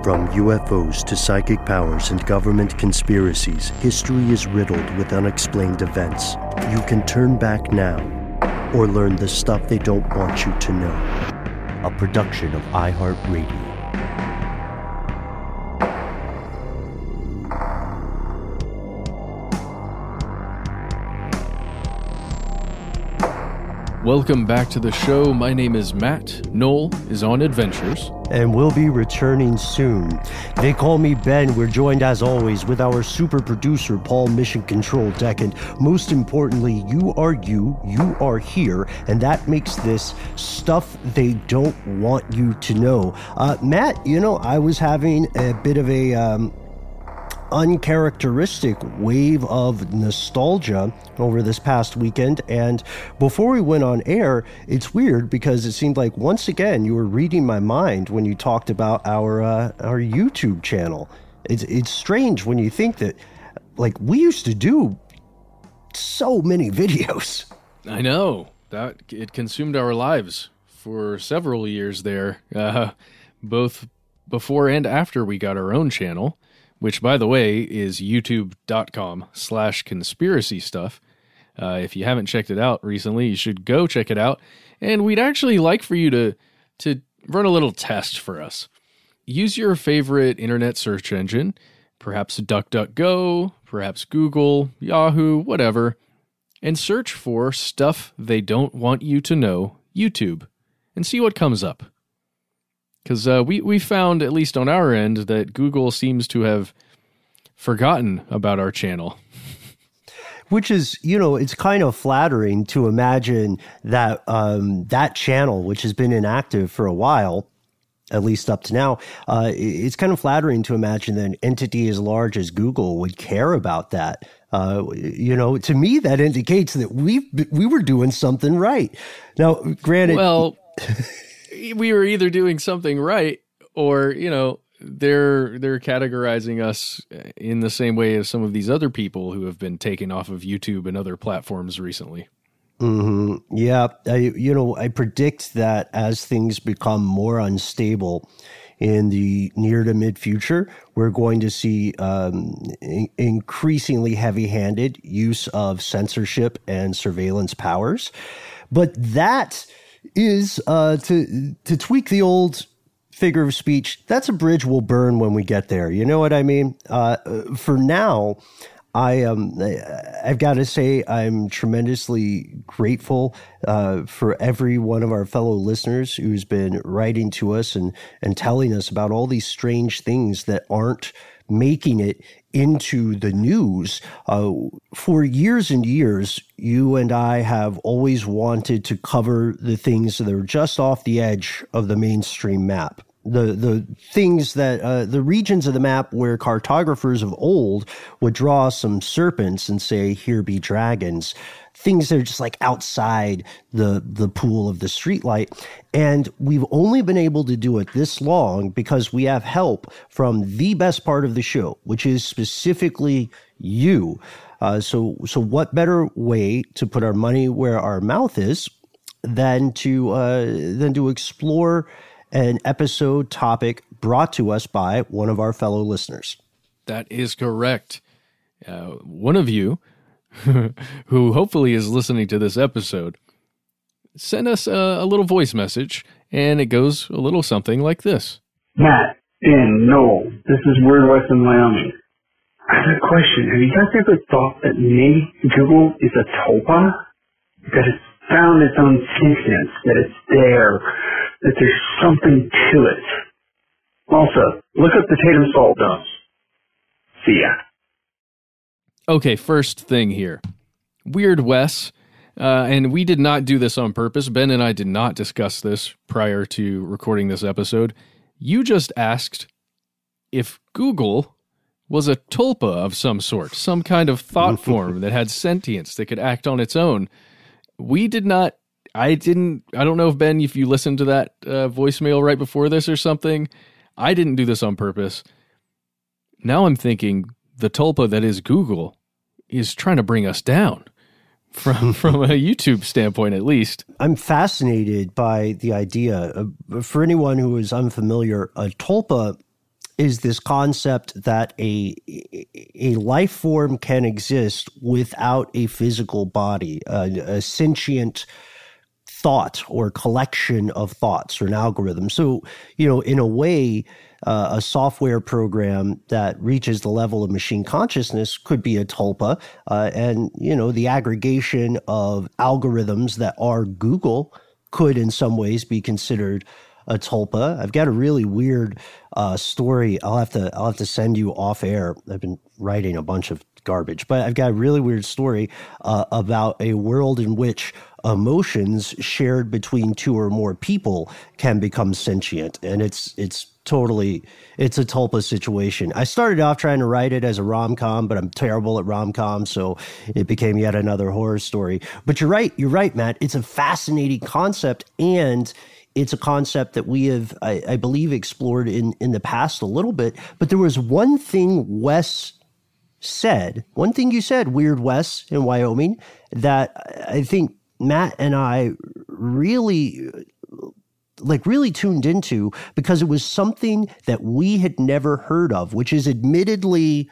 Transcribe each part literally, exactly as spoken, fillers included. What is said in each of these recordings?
From U F Os to psychic powers and government conspiracies, history is riddled with unexplained events. You can turn back now or learn the stuff they don't want you to know. A production of iHeartRadio. Welcome back to the show. My name is Matt. Noel is on adventures. And we'll be returning soon. They call me Ben. We're joined, as always, with our super producer, Paul Mission Control Tech. And most importantly, you are you, you are here, and that makes this stuff they don't want you to know. Uh, Matt, you know, I was having a bit of a... Um, uncharacteristic wave of nostalgia over this past weekend, and before we went on air, it's weird because it seemed like once again you were reading my mind when you talked about our uh, our YouTube channel. It's it's strange when you think that, like, we used to do so many videos. I know that it consumed our lives for several years there, uh, both before and after we got our own channel, which, by the way, is youtube.com slash conspiracy stuff. Uh, if you haven't checked it out recently, you should go check it out. And we'd actually like for you to, to run a little test for us. Use your favorite internet search engine, perhaps DuckDuckGo, perhaps Google, Yahoo, whatever, and search for Stuff They Don't Want You to Know YouTube and see what comes up. Because uh, we, we found, at least on our end, that Google seems to have forgotten about our channel. Which is, you know, it's kind of flattering to imagine that um, that channel, which has been inactive for a while, at least up to now, uh, it's kind of flattering to imagine that an entity as large as Google would care about that. Uh, you know, to me, that indicates that we we were doing something right. Now, granted... Well... we were either doing something right, or, you know, they're they're categorizing us in the same way as some of these other people who have been taken off of YouTube and other platforms recently. Mm-hmm. Yeah, I, you know, I predict that as things become more unstable in the near to mid future, we're going to see um, in- increasingly heavy-handed use of censorship and surveillance powers. But that is uh, to to tweak the old figure of speech. That's a bridge we'll burn when we get there. You know what I mean? Uh, for now, I um I've got to say I'm tremendously grateful uh, for every one of our fellow listeners who's been writing to us and and telling us about all these strange things that aren't making it into the news. Uh, for years and years, you and I have always wanted to cover the things that are just off the edge of the mainstream map. The the things that, uh, the regions of the map where cartographers of old would draw some serpents and say, here be dragons. Things that are just like outside the the pool of the streetlight. And we've only been able to do it this long because we have help from the best part of the show, which is specifically you. Uh, so so what better way to put our money where our mouth is than to uh, than to explore an episode topic brought to us by one of our fellow listeners. That is correct. Uh, one of you, who hopefully is listening to this episode, send us a, a little voice message, and it goes a little something like this. Matt and Noel, this is Weird West in Wyoming. I have a question. Have you guys ever thought that maybe Google is a tulpa? That it's found its own sentience, that it's there, that there's something to it. Also, look up the Tatum Salt Domes. See ya. Okay, first thing here. Weird Wes, uh, and we did not do this on purpose. Ben and I did not discuss this prior to recording this episode. You just asked if Google was a tulpa of some sort, some kind of thought form that had sentience, that could act on its own. We did not, I didn't, I don't know if, Ben, if you listened to that uh, voicemail right before this or something. I didn't do this on purpose. Now I'm thinking the tulpa that is Google is trying to bring us down from from a YouTube standpoint, at least. I'm fascinated by the idea. Uh, for anyone who is unfamiliar, a tulpa is this concept that a a life form can exist without a physical body, a, a sentient thought or collection of thoughts or an algorithm. So, you know, in a way, uh, a software program that reaches the level of machine consciousness could be a tulpa. Uh, and, you know, the aggregation of algorithms that are Google could in some ways be considered a tulpa. I've got a really weird uh, story. I'll have to I'll have to send you off air. I've been writing a bunch of garbage, but I've got a really weird story uh, about a world in which emotions shared between two or more people can become sentient, and it's it's totally it's a tulpa situation. I started off trying to write it as a rom-com, but I'm terrible at rom-com, so it became yet another horror story. But you're right, you're right, Matt. It's a fascinating concept, and it's a concept that we have, I, I believe, explored in, in the past a little bit. But there was one thing Wes said, one thing you said, Weird Wes in Wyoming, that I think Matt and I really, like, really tuned into, because it was something that we had never heard of, which is admittedly,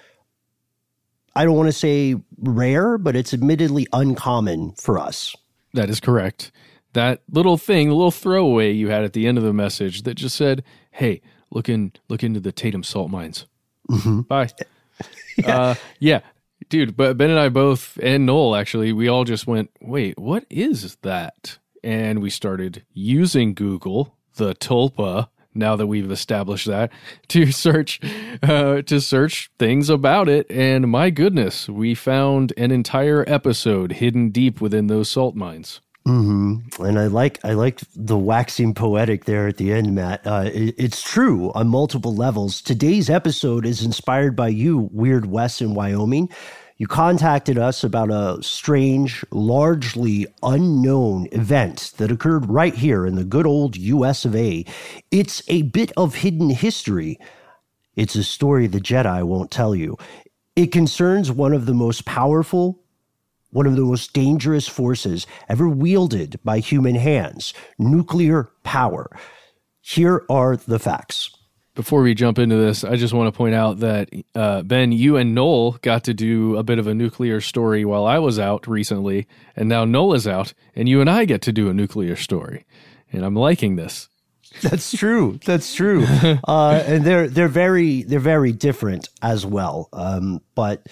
I don't want to say rare, but it's admittedly uncommon for us. That is correct. That little thing, the little throwaway you had at the end of the message that just said, hey, look in, look into the Tatum salt mines. Mm-hmm. Bye. yeah. Uh, yeah, dude, but Ben and I both, and Noel actually, we all just went, wait, what is that? And we started using Google, the tulpa, now that we've established that, to search, uh, to search things about it. And my goodness, we found an entire episode hidden deep within those salt mines. Mm-hmm. And I like I like the waxing poetic there at the end, Matt. Uh, it, it's true on multiple levels. Today's episode is inspired by you, Weird Wes in Wyoming. You contacted us about a strange, largely unknown event that occurred right here in the good old U S of A. It's a bit of hidden history. It's a story the Jedi won't tell you. It concerns one of the most powerful, one of the most dangerous forces ever wielded by human hands, nuclear power. Here are the facts. Before we jump into this, I just want to point out that, uh, Ben, you and Noel got to do a bit of a nuclear story while I was out recently, and now Noel is out, and you and I get to do a nuclear story. And I'm liking this. That's true. That's true. uh, and they're they're very they're very different as well. Um, but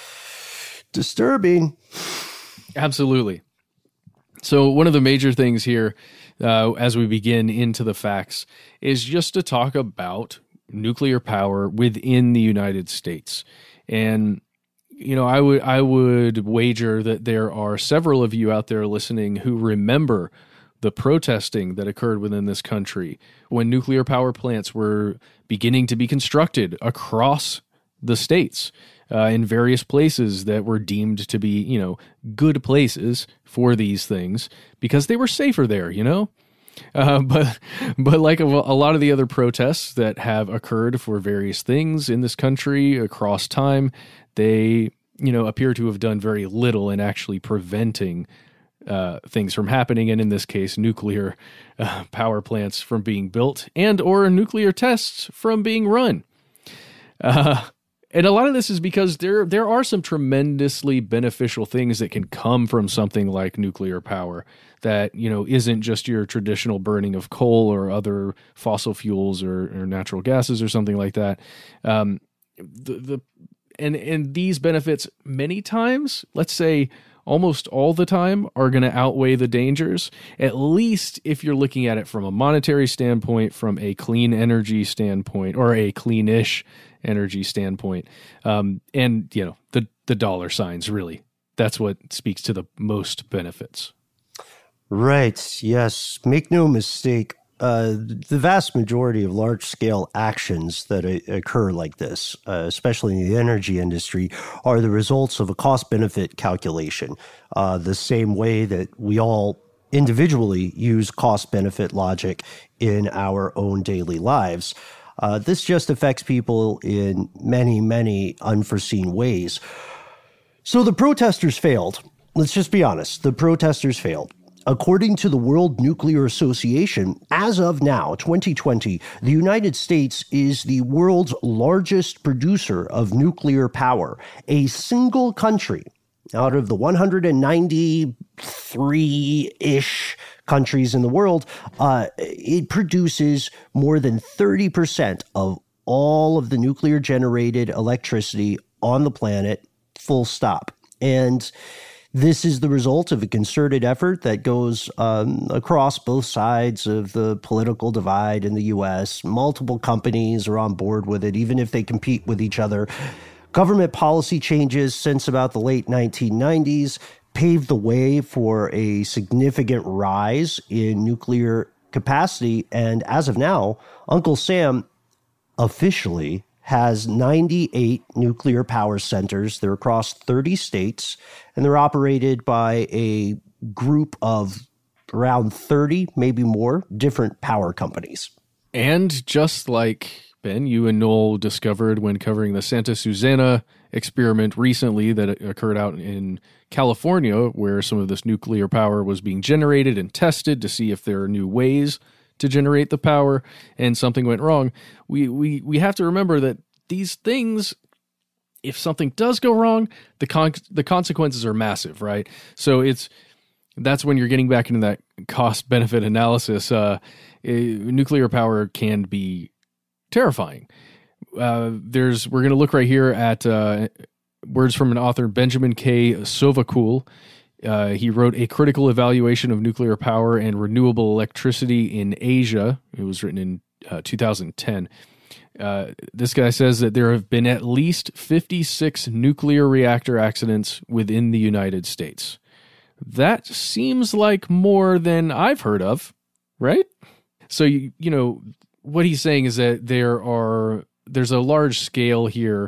disturbing. Absolutely. So one of the major things here, uh, as we begin into the facts, is just to talk about nuclear power within the United States. And, you know, I would I would wager that there are several of you out there listening who remember the protesting that occurred within this country when nuclear power plants were beginning to be constructed across the states. Uh, in various places that were deemed to be, you know, good places for these things because they were safer there, you know? Uh, but but like a, a lot of the other protests that have occurred for various things in this country across time, they, you know, appear to have done very little in actually preventing uh, things from happening, and in this case, nuclear uh, power plants from being built and or nuclear tests from being run. Uh And a lot of this is because there there are some tremendously beneficial things that can come from something like nuclear power that, you know, isn't just your traditional burning of coal or other fossil fuels or, or natural gases or something like that. Um, the the and and these benefits many times, let's say almost all the time, are going to outweigh the dangers, at least if you're looking at it from a monetary standpoint, from a clean energy standpoint, or a cleanish energy standpoint. Um, and, you know, the, the dollar signs, really, that's what speaks to the most benefits. Right. Yes. Make no mistake. Uh, the vast majority of large-scale actions that uh, occur like this, uh, especially in the energy industry, are the results of a cost-benefit calculation, uh, the same way that we all individually use cost-benefit logic in our own daily lives. Uh, this just affects people in many, many unforeseen ways. So the protesters failed. Let's just be honest. The protesters failed. According to the World Nuclear Association, as of now, twenty twenty, the United States is the world's largest producer of nuclear power. A single country out of the one hundred ninety-three-ish countries in the world, uh, it produces more than thirty percent of all of the nuclear-generated electricity on the planet, full stop. And this is the result of a concerted effort that goes um, across both sides of the political divide in the U S. Multiple companies are on board with it, even if they compete with each other. Government policy changes since about the late nineteen nineties paved the way for a significant rise in nuclear capacity. And as of now, Uncle Sam officially has ninety-eight nuclear power centers. They're across thirty states, and they're operated by a group of around thirty, maybe more, different power companies. And just like, Ben, you and Noel discovered when covering the Santa Susana experiment recently that occurred out in California, where some of this nuclear power was being generated and tested to see if there are new ways to generate the power, and something went wrong. We we we have to remember that these things, if something does go wrong, the con- the consequences are massive, right? So it's that's when you're getting back into that cost benefit analysis. Uh, nuclear power can be terrifying. Uh, there's we're going to look right here at uh, words from an author, Benjamin K. Sovacool. Uh, he wrote A Critical Evaluation of Nuclear Power and Renewable Electricity in Asia. It was written in uh, two thousand ten. Uh, this guy says that there have been at least fifty-six nuclear reactor accidents within the United States. That seems like more than I've heard of, right? So, you, you know, what he's saying is that there are there's a large scale here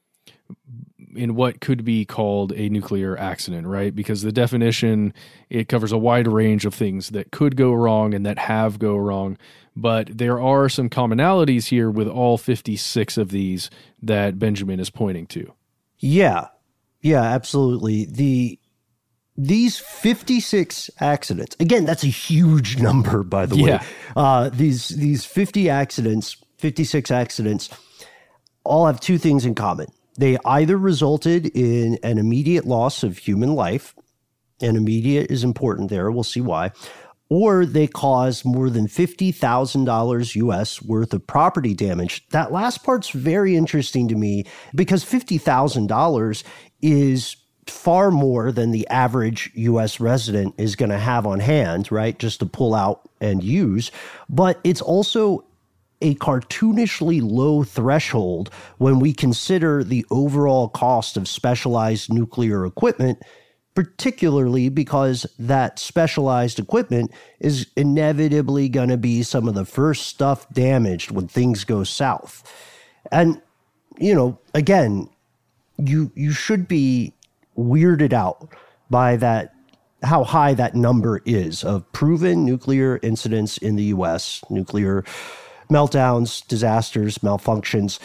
in what could be called a nuclear accident, right? Because the definition, it covers a wide range of things that could go wrong and that have go wrong. But there are some commonalities here with all fifty-six of these that Benjamin is pointing to. Yeah. Yeah, absolutely. The These fifty-six accidents, again, that's a huge number, by the yeah. way. Uh, these these fifty accidents, fifty-six accidents, all have two things in common. They either resulted in an immediate loss of human life, and immediate is important there, we'll see why, or they caused more than fifty thousand dollars U S worth of property damage. That last part's very interesting to me because fifty thousand dollars is far more than the average U S resident is going to have on hand, right, just to pull out and use. But it's also a cartoonishly low threshold when we consider the overall cost of specialized nuclear equipment, particularly because that specialized equipment is inevitably going to be some of the first stuff damaged when things go south. And, you know, again, you you should be weirded out by that, how high that number is of proven nuclear incidents in the U S, nuclear meltdowns, disasters, malfunctions.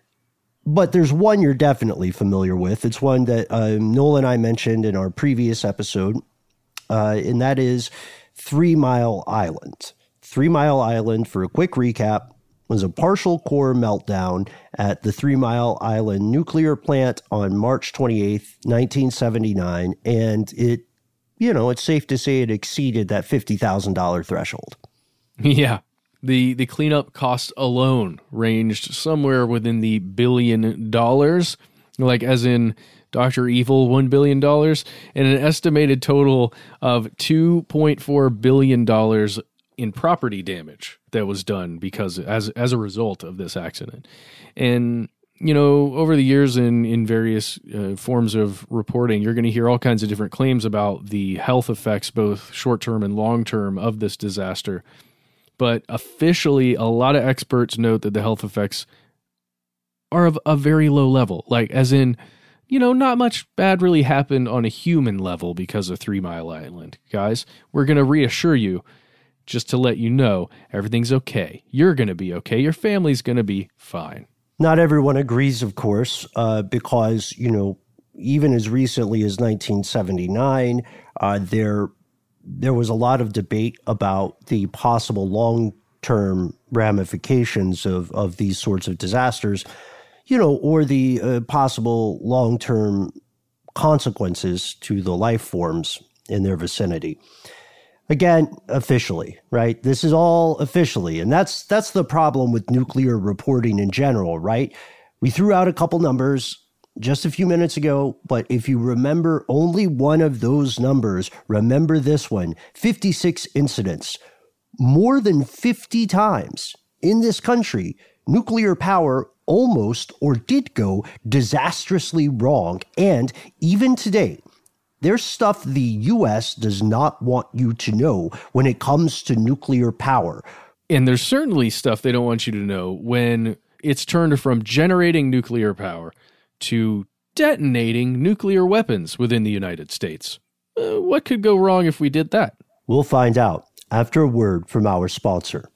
But there's one you're definitely familiar with. It's one that um, Noel and I mentioned in our previous episode, uh, and that is Three Mile Island. Three Mile Island, for a quick recap, was a partial core meltdown at the Three Mile Island nuclear plant on March twenty-eighth, nineteen seventy-nine, and it, you know, it's safe to say it exceeded that fifty thousand dollars threshold. Yeah. The the cleanup cost alone ranged somewhere within the billion dollars, like as in Doctor Evil, one billion dollars, and an estimated total of two point four billion dollars in property damage that was done because as as a result of this accident. And, you know, over the years in, in various uh, forms of reporting, you're going to hear all kinds of different claims about the health effects, both short-term and long-term, of this disaster. But officially, a lot of experts note that the health effects are of a very low level. Like, as in, you know, not much bad really happened on a human level because of Three Mile Island. Guys, we're going to reassure you, just to let you know, everything's okay. You're going to be okay. Your family's going to be fine. Not everyone agrees, of course, uh, because, you know, even as recently as nineteen seventy-nine, uh, there there was a lot of debate about the possible long-term ramifications of, of these sorts of disasters, you know, or the uh, possible long-term consequences to the life forms in their vicinity. Again, officially, right? This is all officially. And that's that's the problem with nuclear reporting in general, right? We threw out a couple numbers just a few minutes ago, but if you remember only one of those numbers, remember this one, fifty-six incidents. More than fifty times in this country, nuclear power almost or did go disastrously wrong. And even today, there's stuff the U S does not want you to know when it comes to nuclear power. And there's certainly stuff they don't want you to know when it's turned from generating nuclear power to detonating nuclear weapons within the United States. Uh, what could go wrong if we did that? We'll find out after a word from our sponsor.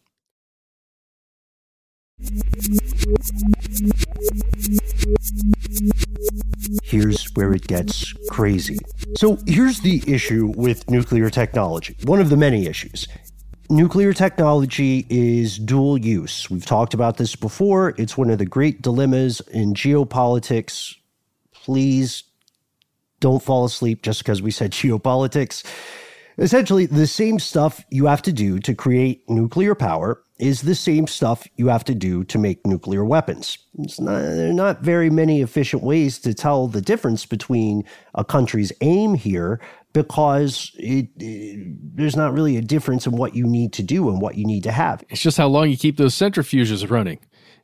Here's where it gets crazy. So here's the issue with nuclear technology. One of the many issues. Nuclear technology is dual use. We've talked about this before. It's one of the great dilemmas in geopolitics. Please don't fall asleep just because we said geopolitics. Essentially, the same stuff you have to do to create nuclear power is the same stuff you have to do to make nuclear weapons. It's not, there are not very many efficient ways to tell the difference between a country's aim here because it, it, there's not really a difference in what you need to do and what you need to have. It's just how long you keep those centrifuges running.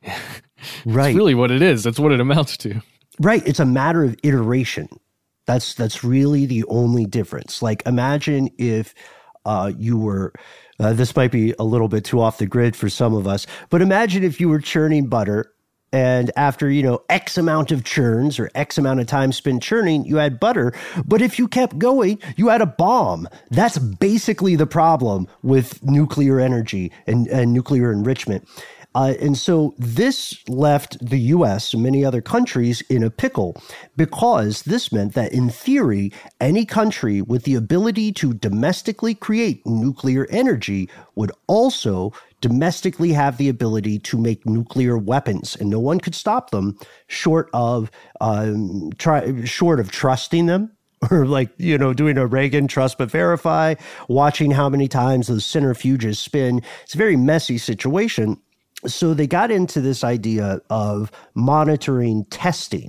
Right. That's really what it is. That's what it amounts to. Right. It's a matter of iteration. That's that's really the only difference. Like, imagine if uh, you were, uh, this might be a little bit too off the grid for some of us, but imagine if you were churning butter and after, you know, X amount of churns or X amount of time spent churning, you had butter. But if you kept going, you had a bomb. That's basically the problem with nuclear energy and, and nuclear enrichment. Uh, and so this left the U S and many other countries in a pickle because this meant that, in theory, any country with the ability to domestically create nuclear energy would also domestically have the ability to make nuclear weapons, and no one could stop them short of um, try, short of trusting them. Or like, you know, doing a Reagan trust but verify, watching how many times those centrifuges spin. It's a very messy situation. So they got into this idea of monitoring testing.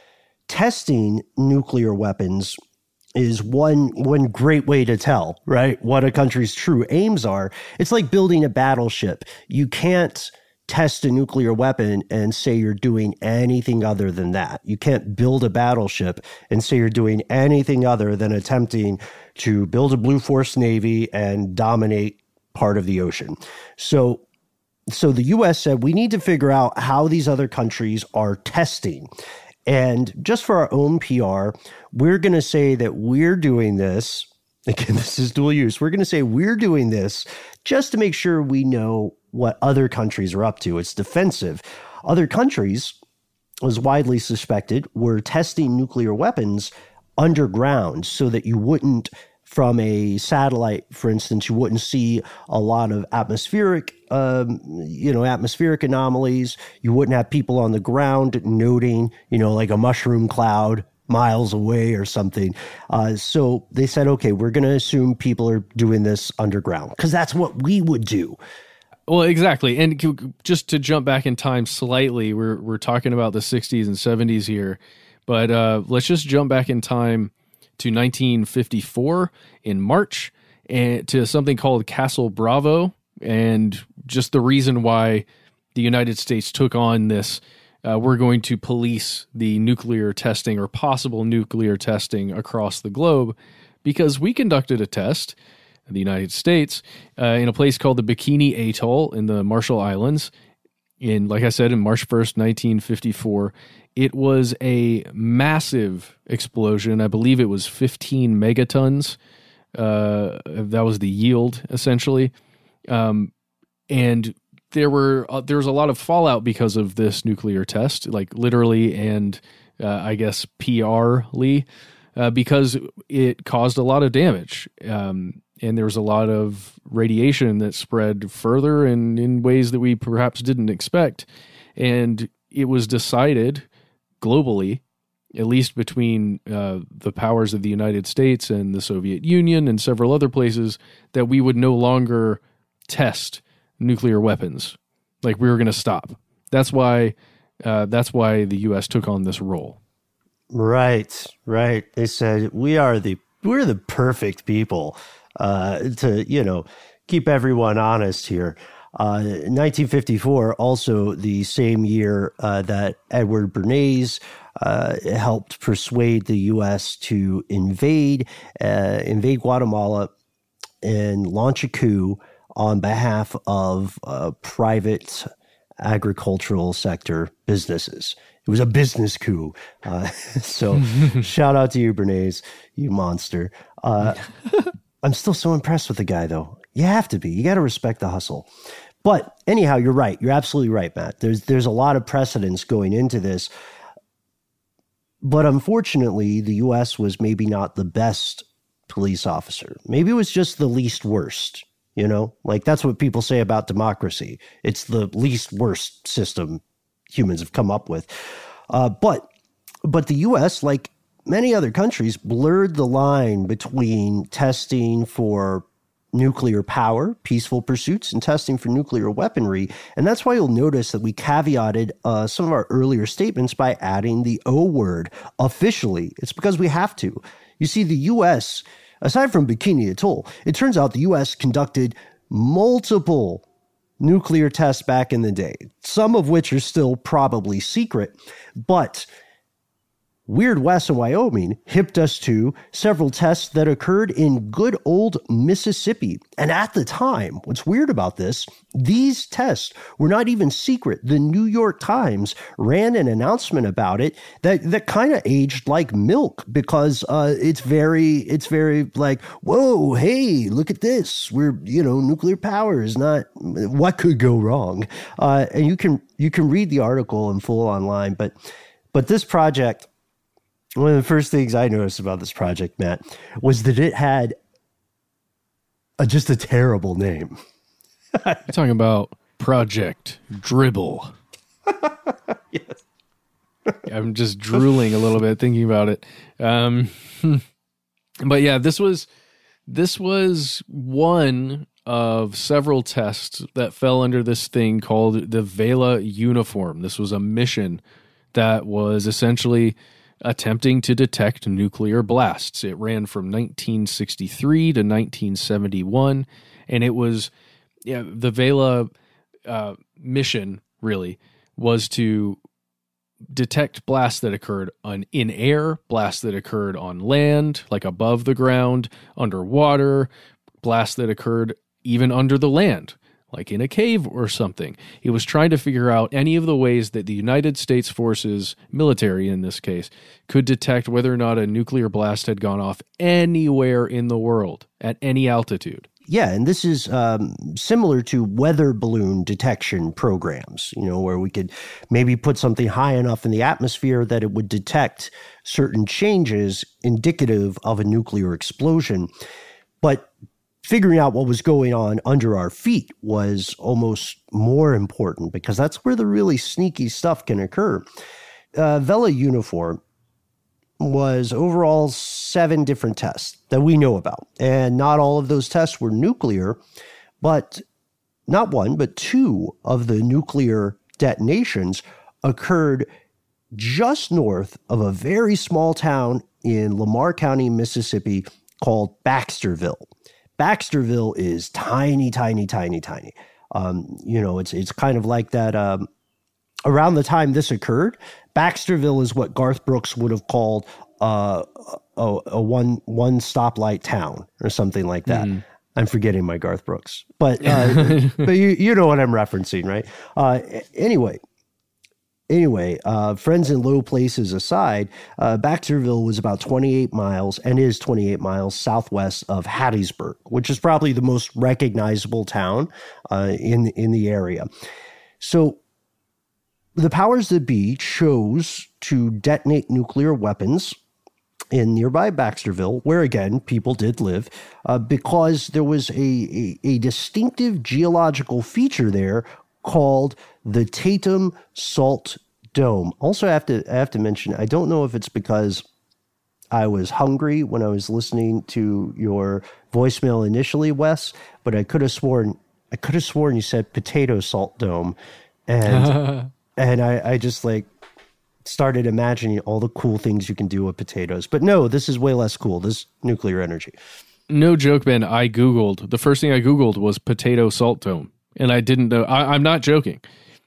Testing nuclear weapons is one one great way to tell, right, what a country's true aims are. It's like building a battleship. You can't test a nuclear weapon and say you're doing anything other than that. You can't build a battleship and say you're doing anything other than attempting to build a Blue Force Navy and dominate part of the ocean. So So the U S said, we need to figure out how these other countries are testing. And just for our own P R, we're going to say that we're doing this. Again, this is dual use. We're going to say we're doing this just to make sure we know what other countries are up to. It's defensive. Other countries, as widely suspected, were testing nuclear weapons underground so that you wouldn't, from a satellite, for instance, you wouldn't see a lot of atmospheric, um, you know, atmospheric anomalies. You wouldn't have people on the ground noting, you know, like a mushroom cloud miles away or something. Uh, so they said, okay, we're going to assume people are doing this underground because that's what we would do. Well, exactly. And just to jump back in time slightly, we're we're talking about the sixties and seventies here, but uh, let's just jump back in time to nineteen fifty-four in March, and to something called Castle Bravo, and just the reason why the United States took on this, uh, we're going to police the nuclear testing or possible nuclear testing across the globe, because we conducted a test in the United States uh, in a place called the Bikini Atoll in the Marshall Islands, in, like I said, in March first, nineteen fifty-four. It was a massive explosion. I believe it was fifteen megatons. Uh, that was the yield, essentially. Um, and there were uh, there was a lot of fallout because of this nuclear test, like literally and uh, I guess P R-ly. uh, because it caused a lot of damage. Um, and there was a lot of radiation that spread further and in ways that we perhaps didn't expect. And it was decided globally, at least between uh, the powers of the United States and the Soviet Union and several other places, that we would no longer test nuclear weapons. Like, we were going to stop. That's why uh, that's why the U S took on this role. Right, right. They said we are the we're the perfect people uh, to you know keep everyone honest here. Uh, nineteen fifty-four, also the same year uh, that Edward Bernays uh, helped persuade the U S to invade uh, invade Guatemala and launch a coup on behalf of uh, private agricultural sector businesses. It was a business coup. Uh, so shout out to you, Bernays, you monster. Uh, I'm still so impressed with the guy, though. You have to be. You got to respect the hustle. But anyhow, you're right. You're absolutely right, Matt. There's there's a lot of precedence going into this. But unfortunately, the U S was maybe not the best police officer. Maybe it was just the least worst. You know, like that's what people say about democracy. It's the least worst system humans have come up with. Uh, but but the U S, like many other countries, blurred the line between testing for nuclear power, peaceful pursuits, and testing for nuclear weaponry. And that's why you'll notice that we caveated uh, some of our earlier statements by adding the O word officially. It's because we have to. You see, the U S, aside from Bikini Atoll, it turns out the U S conducted multiple nuclear tests back in the day, some of which are still probably secret, but Weird West in Wyoming hipped us to several tests that occurred in good old Mississippi. And at the time, what's weird about this, these tests were not even secret. The New York Times ran an announcement about it that, that kind of aged like milk because uh, it's very, it's very like, whoa, hey, look at this. We're, you know, nuclear power is not, what could go wrong? Uh, and you can, you can read the article in full online, but, but this project, one of the first things I noticed about this project, Matt, was that it had a, just a terrible name. You're talking about Project Dribble. Yes. I'm just drooling a little bit thinking about it. Um, but yeah, this was this was one of several tests that fell under this thing called the Vela Uniform. This was a mission that was essentially attempting to detect nuclear blasts. It ran from nineteen sixty-three to nineteen seventy-one, and it was yeah, the Vela uh, mission really was to detect blasts that occurred on in air, blasts that occurred on land, like above the ground, underwater, blasts that occurred even under the land, like in a cave or something. It was trying to figure out any of the ways that the United States forces, military in this case, could detect whether or not a nuclear blast had gone off anywhere in the world at any altitude. Yeah, and this is um, similar to weather balloon detection programs, you know, where we could maybe put something high enough in the atmosphere that it would detect certain changes indicative of a nuclear explosion. But figuring out what was going on under our feet was almost more important because that's where the really sneaky stuff can occur. Uh, Vela Uniform was overall seven different tests that we know about. And not all of those tests were nuclear, but not one, but two of the nuclear detonations occurred just north of a very small town in Lamar County, Mississippi called Baxterville. Baxterville is tiny, tiny, tiny, tiny. Um, you know, it's it's kind of like that. Um, around the time this occurred, Baxterville is what Garth Brooks would have called uh, a, a one one stoplight town or something like that. Mm. I'm forgetting my Garth Brooks, but uh, but you you know what I'm referencing, right? Uh, anyway. Anyway, uh, friends in low places aside, uh, Baxterville was about twenty-eight miles and is twenty-eight miles southwest of Hattiesburg, which is probably the most recognizable town uh, in, in the area. So the powers that be chose to detonate nuclear weapons in nearby Baxterville, where again, people did live, uh, because there was a, a, a distinctive geological feature there called the Tatum Salt Dome. Also, I have to, I have to mention, I don't know if it's because I was hungry when I was listening to your voicemail initially, Wes, but I could have sworn, I could have sworn you said potato salt dome. And, and I, I just like, started imagining all the cool things you can do with potatoes. But no, this is way less cool. This is nuclear energy. No joke, Ben. I Googled. The first thing I Googled was potato salt dome. And I didn't know. I, I'm not joking.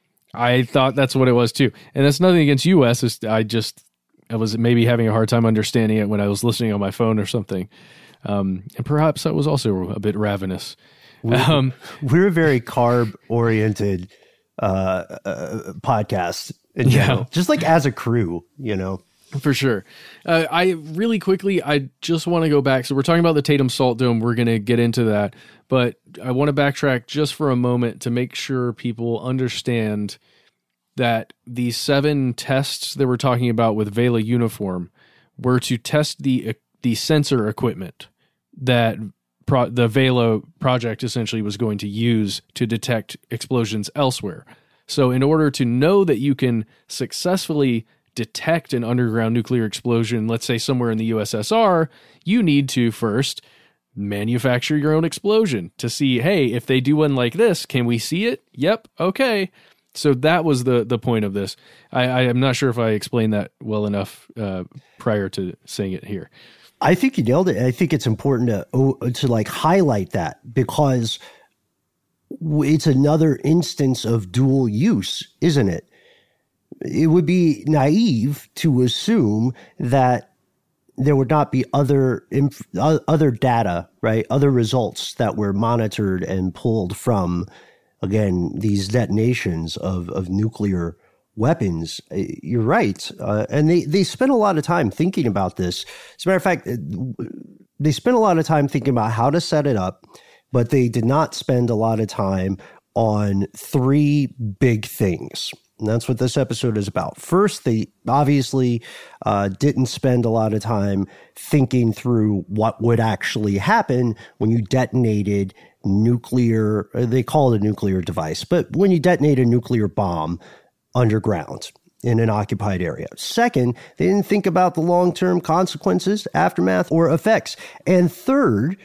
I thought that's what it was too. And that's nothing against U S. It's, I just, I was maybe having a hard time understanding it when I was listening on my phone or something. Um, and perhaps I was also a bit ravenous. We're, um, we're a very carb-oriented uh, uh, podcast. In general, yeah. Just like as a crew, you know. For sure. Uh, I really quickly, I just want to go back. So we're talking about the Tatum Salt Dome. We're going to get into that. But I want to backtrack just for a moment to make sure people understand that these seven tests that we're talking about with Vela Uniform were to test the the sensor equipment that pro- the Vela project essentially was going to use to detect explosions elsewhere. So in order to know that you can successfully detect an underground nuclear explosion, let's say somewhere in the U S S R, you need to first manufacture your own explosion to see, hey, if they do one like this, can we see it? Yep. Okay. So that was the, the point of this. I, I am not sure if I explained that well enough uh, prior to saying it here. I think you nailed it. I think it's important to, to like highlight that because it's another instance of dual use, isn't it? It would be naive to assume that there would not be other inf- other data, right? Other results that were monitored and pulled from, again, these detonations of, of nuclear weapons. You're right. Uh, and they, they spent a lot of time thinking about this. As a matter of fact, they spent a lot of time thinking about how to set it up, but they did not spend a lot of time on three big things. And that's what this episode is about. First, they obviously uh, didn't spend a lot of time thinking through what would actually happen when you detonated nuclear, they call it a nuclear device, but when you detonate a nuclear bomb underground in an occupied area. Second, they didn't think about the long-term consequences, aftermath, or effects. And third,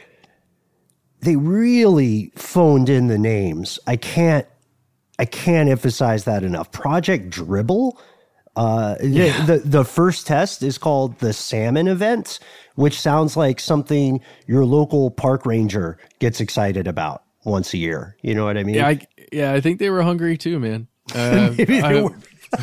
they really phoned in the names. I can't, I can't emphasize that enough. Project Dribble. Uh, yeah. the, the the first test is called the Salmon Event, which sounds like something your local park ranger gets excited about once a year. You know what I mean? Yeah, I, yeah. I think they were hungry too, man. Uh, Maybe they I, were.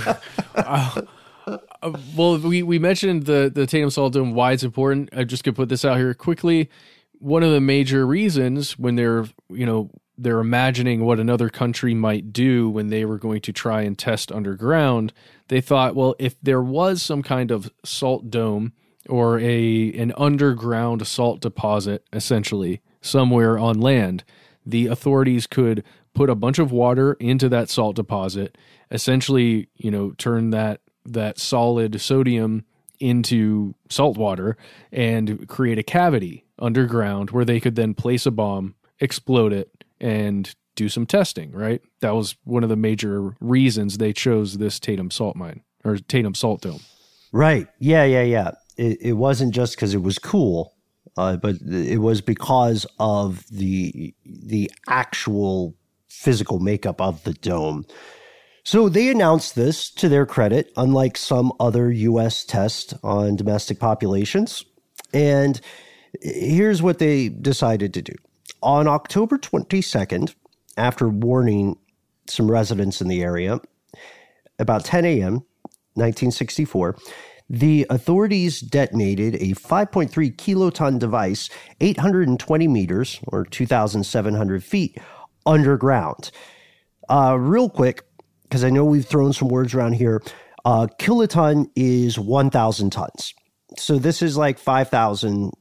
uh, uh, well, we we mentioned the the Tatum Salt Dome. Why it's important. I just could put this out here quickly. One of the major reasons when they're, you know, they're imagining what another country might do when they were going to try and test underground, they thought, well, if there was some kind of salt dome or a an underground salt deposit, essentially, somewhere on land, the authorities could put a bunch of water into that salt deposit, essentially, you know, turn that that solid sodium into salt water and create a cavity underground where they could then place a bomb, explode it, and do some testing, right? That was one of the major reasons they chose this Tatum salt mine or Tatum salt dome. Right. Yeah, yeah, yeah. It, it wasn't just because it was cool, uh, but it was because of the the actual physical makeup of the dome. So they announced this to their credit, unlike some other U S tests on domestic populations. And here's what they decided to do. On October twenty-second, after warning some residents in the area, about ten a.m., nineteen sixty-four, the authorities detonated a five point three kiloton device eight hundred twenty meters, or two thousand seven hundred feet, underground. Uh, real quick, because I know we've thrown some words around here, uh, kiloton is one thousand tons. So this is like five thousand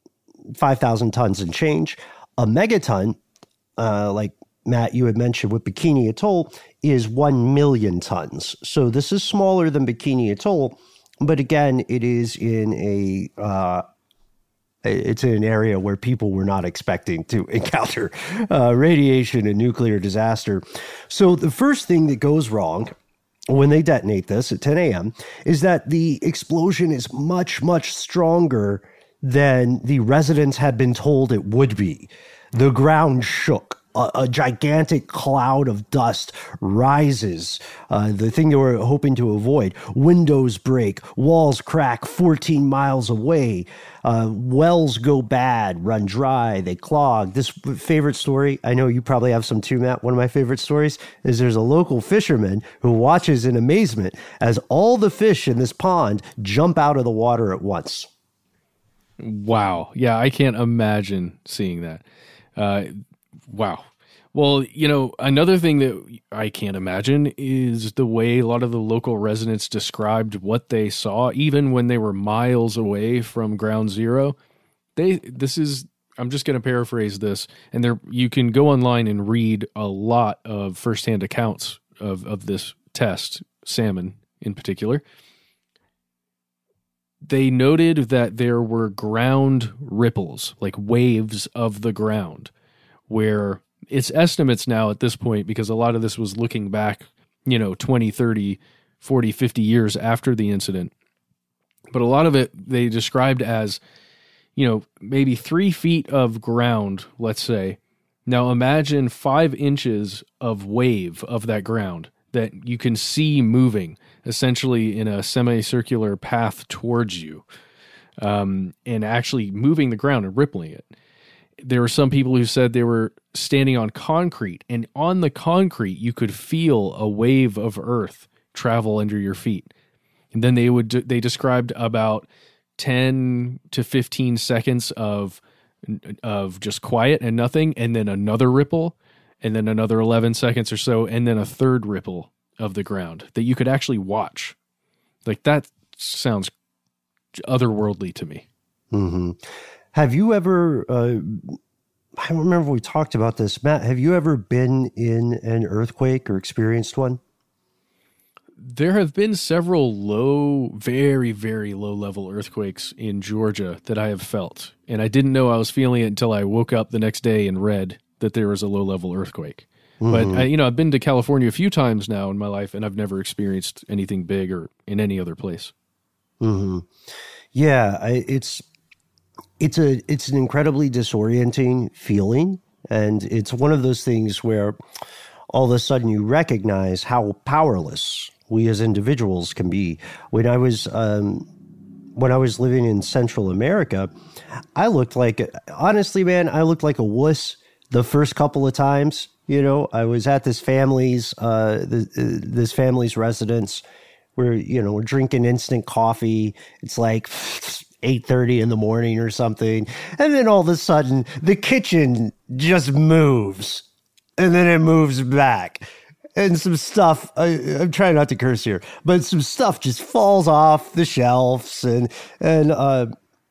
tons and change. A megaton, uh, like Matt, you had mentioned with Bikini Atoll, is one million tons. So this is smaller than Bikini Atoll, but again, it is in a uh, it's in an area where people were not expecting to encounter uh, radiation and nuclear disaster. So the first thing that goes wrong when they detonate this at ten a.m. is that the explosion is much, much stronger than the residents had been told it would be. The ground shook. A, a gigantic cloud of dust rises, uh, the thing they were hoping to avoid. Windows break, walls crack fourteen miles away, uh, wells go bad, run dry, they clog. This favorite story, I know you probably have some too, Matt. One of my favorite stories is there's a local fisherman who watches in amazement as all the fish in this pond jump out of the water at once. Wow. Yeah, I can't imagine seeing that. Uh, Wow. Well, you know, another thing that I can't imagine is the way a lot of the local residents described what they saw, even when they were miles away from ground zero. They, this is, I'm just going to paraphrase this, and there, you can go online and read a lot of firsthand accounts of, of this test, salmon in particular. They noted that there were ground ripples, like waves of the ground, where it's estimates now at this point, because a lot of this was looking back, you know, twenty, thirty, forty, fifty years after the incident. But a lot of it they described as, you know, maybe three feet of ground, let's say. Now imagine five inches of wave of that ground that you can see moving essentially in a semicircular path towards you, um, and actually moving the ground and rippling it. There were some people who said they were standing on concrete, and on the concrete, you could feel a wave of earth travel under your feet. And then they would, they described about ten to fifteen seconds of, of just quiet and nothing, and then another ripple, and then another eleven seconds or so, and then a third ripple of the ground that you could actually watch. Like, that sounds otherworldly to me. Mm-hmm. Have you ever, uh, I don't remember if we talked about this, Matt, have you ever been in an earthquake or experienced one? There have been several low, very, very low-level earthquakes in Georgia that I have felt, and I didn't know I was feeling it until I woke up the next day and read that there was a low-level earthquake. Mm-hmm. But, I, you know, I've been to California a few times now in my life, and I've never experienced anything big or in any other place. Mm-hmm. Yeah, I, it's... It's a it's an incredibly disorienting feeling, and it's one of those things where all of a sudden you recognize how powerless we as individuals can be. When I was um, when I was living in Central America, I looked like, honestly, man, I looked like a wuss the first couple of times. You know, I was at this family's uh, this, this family's residence where, you know, we're drinking instant coffee. It's like eight thirty in the morning or something. And then all of a sudden the kitchen just moves, and then it moves back. And some stuff, I, I'm trying not to curse here, but some stuff just falls off the shelves. And, and, uh,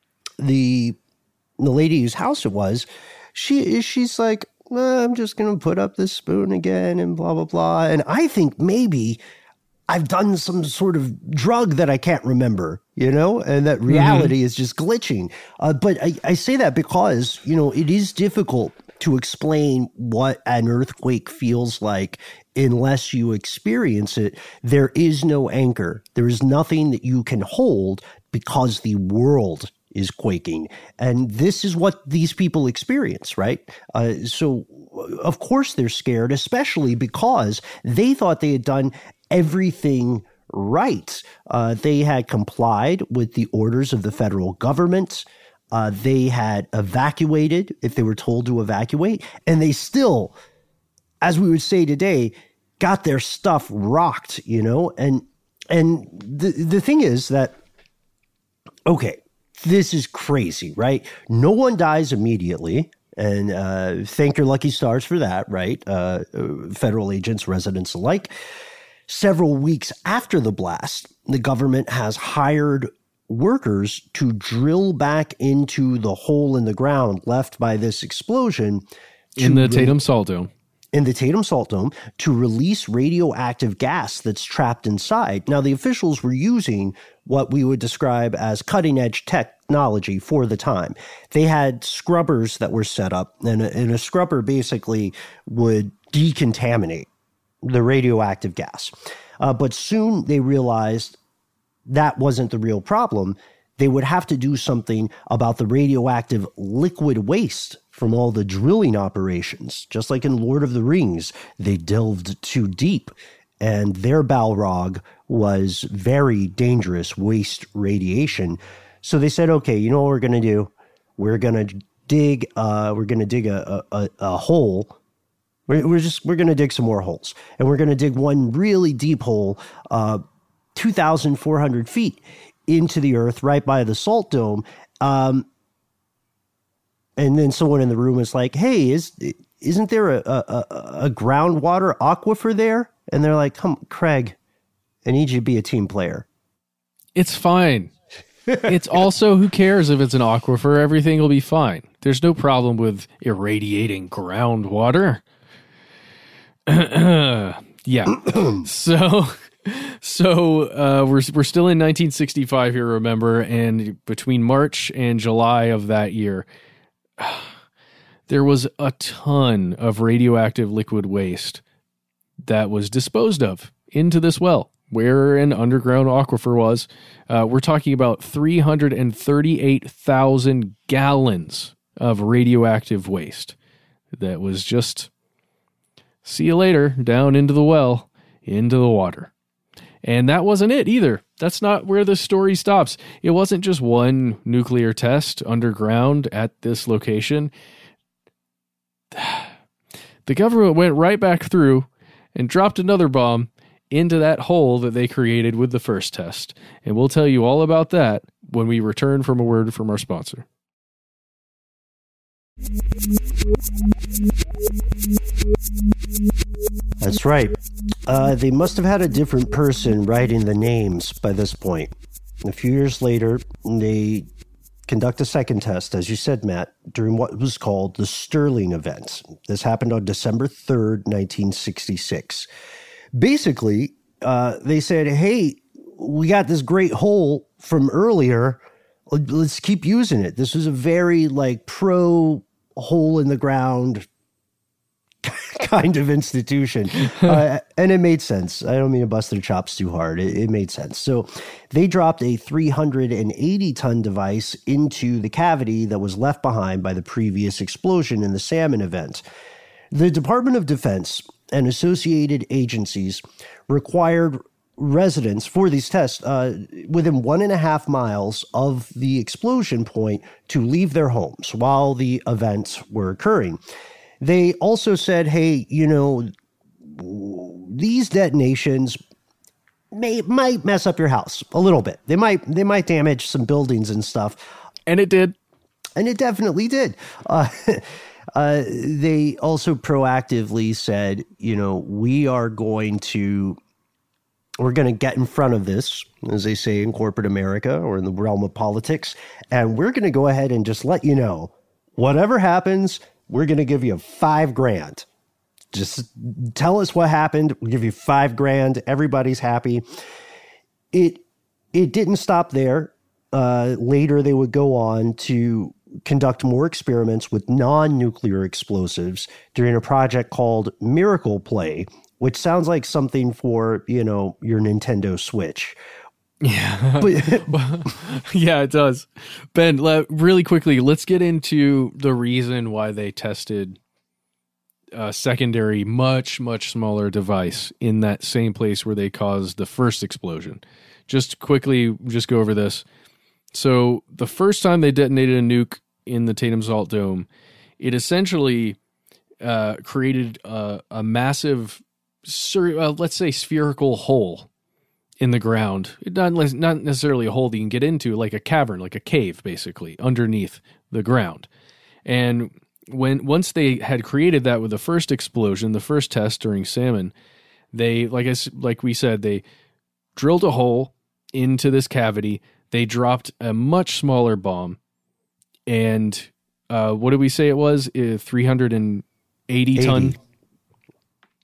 the, the lady whose house it was, she, she's like, well, I'm just going to put up this spoon again and blah, blah, blah. And I think maybe I've done some sort of drug that I can't remember, you know, and that reality mm-hmm. is just glitching. Uh, but I, I say that because, you know, it is difficult to explain what an earthquake feels like unless you experience it. There is no anchor. There is nothing that you can hold because the world is quaking. And this is what these people experience, right? Uh, so, of course, they're scared, especially because they thought they had done everything right. Uh, they had complied with the orders of the federal government. Uh, they had evacuated if they were told to evacuate. And they still, as we would say today, got their stuff rocked, you know? And and the, the thing is that, okay, this is crazy, right? No one dies immediately. And uh, thank your lucky stars for that, right? Uh, federal agents, residents alike. Several weeks after the blast, the government has hired workers to drill back into the hole in the ground left by this explosion. In the Tatum Salt Dome. in the Tatum Salt Dome to release radioactive gas that's trapped inside. Now, the officials were using what we would describe as cutting-edge technology for the time. They had scrubbers that were set up, and a, and a scrubber basically would decontaminate the radioactive gas. Uh, but soon they realized that wasn't the real problem. They would have to do something about the radioactive liquid waste from all the drilling operations. Just like in Lord of the Rings, they delved too deep, and their Balrog was very dangerous waste radiation. So they said, okay, you know what we're going to do? We're going to dig, uh, we're going to dig a, a, a hole. We're, we're just, we're going to dig some more holes, and we're going to dig one really deep hole, uh, two thousand four hundred feet into the earth right by the Salt Dome. Um, and then someone in the room is like, hey, is, isn't there a, a, a groundwater aquifer there? And they're like, come, Craig, I need you to be a team player. It's fine. It's also, who cares if it's an aquifer? Everything will be fine. There's no problem with irradiating groundwater. Yeah. so... So uh, we're we're still in nineteen sixty-five here, remember, and between March and July of that year, there was a ton of radioactive liquid waste that was disposed of into this well, where an underground aquifer was. Uh, we're talking about three hundred thirty-eight thousand gallons of radioactive waste that was just, see you later, down into the well, into the water. And that wasn't it either. That's not where the story stops. It wasn't just one nuclear test underground at this location. The government went right back through and dropped another bomb into that hole that they created with the first test. And we'll tell you all about that when we return from a word from our sponsor. That's right. Uh, they must have had a different person writing the names by this point. A few years later, they conduct a second test, as you said, Matt, during what was called the Stirling event. This happened on December third, nineteen sixty-six. Basically, uh, they said, hey, we got this great hole from earlier. Let's keep using it. This was a very like pro hole in the ground kind of institution. Uh, and it made sense. I don't mean to bust their chops too hard. It, it made sense. So they dropped a three hundred eighty ton device into the cavity that was left behind by the previous explosion in the Salmon event. The Department of Defense and associated agencies required residents for these tests uh, within one and a half miles of the explosion point to leave their homes while the events were occurring. They also said, hey, you know, these detonations may might mess up your house a little bit. They might they might damage some buildings and stuff. And it did. And it definitely did. Uh, uh, they also proactively said, you know, we are going to We're going to get in front of this, as they say in corporate America or in the realm of politics, and we're going to go ahead and just let you know, whatever happens, we're going to give you five grand. Just tell us what happened. We'll give you five grand. Everybody's happy. It it didn't stop there. Uh, later, they would go on to conduct more experiments with non-nuclear explosives during a project called Miracle Play, which sounds like something for, you know, your Nintendo Switch. Yeah. But, yeah, it does. Ben, le- really quickly, let's get into the reason why they tested a secondary, much, much smaller device in that same place where they caused the first explosion. Just quickly, just go over this. So the first time they detonated a nuke in the Tatum Salt Dome, it essentially uh, created a, a massive, uh, let's say, spherical hole in the ground. Not, not necessarily a hole that you can get into, like a cavern, like a cave, basically, underneath the ground. And when once they had created that with the first explosion, the first test during Salmon, they, like I, like we said, they drilled a hole into this cavity. They dropped a much smaller bomb, and uh, what did we say it was? Uh, three hundred eighty ton?